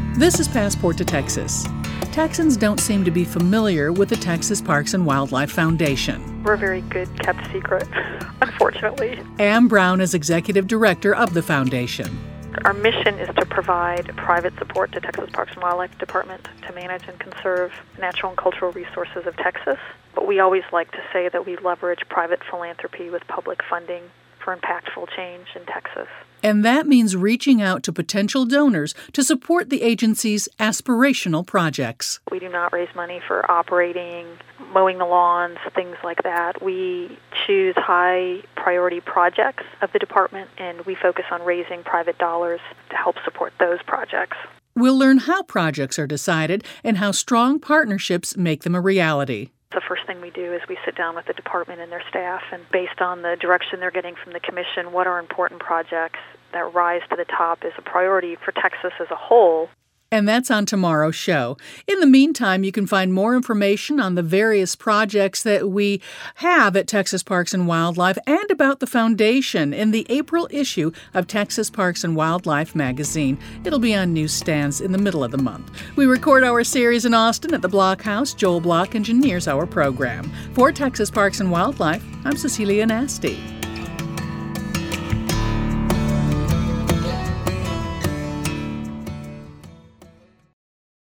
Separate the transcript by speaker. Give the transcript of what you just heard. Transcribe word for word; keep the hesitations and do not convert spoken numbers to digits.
Speaker 1: This is Passport to Texas. Texans don't seem to be familiar with the Texas Parks and Wildlife Foundation.
Speaker 2: We're a very good kept secret, unfortunately.
Speaker 1: Ann Brown is executive director of the foundation.
Speaker 2: Our mission is to provide private support to Texas Parks and Wildlife Department to manage and conserve natural and cultural resources of Texas. But we always like to say that we leverage private philanthropy with public funding for impactful change in Texas.
Speaker 1: And that means reaching out to potential donors to support the agency's aspirational projects.
Speaker 2: We do not raise money for operating, mowing the lawns, things like that. We choose high priority projects of the department, and we focus on raising private dollars to help support those projects.
Speaker 1: We'll learn how projects are decided and how strong partnerships make them a reality.
Speaker 2: The first thing we do is we sit down with the department and their staff, and based on the direction they're getting from the commission, what are important projects that rise to the top as a priority for Texas as a whole.
Speaker 1: And that's on tomorrow's show. In the meantime, you can find more information on the various projects that we have at Texas Parks and Wildlife and about the foundation in the April issue of Texas Parks and Wildlife magazine. It'll be on newsstands in the middle of the month. We record our series in Austin at the Block House. Joel Block engineers our program. For Texas Parks and Wildlife, I'm Cecilia Nasty.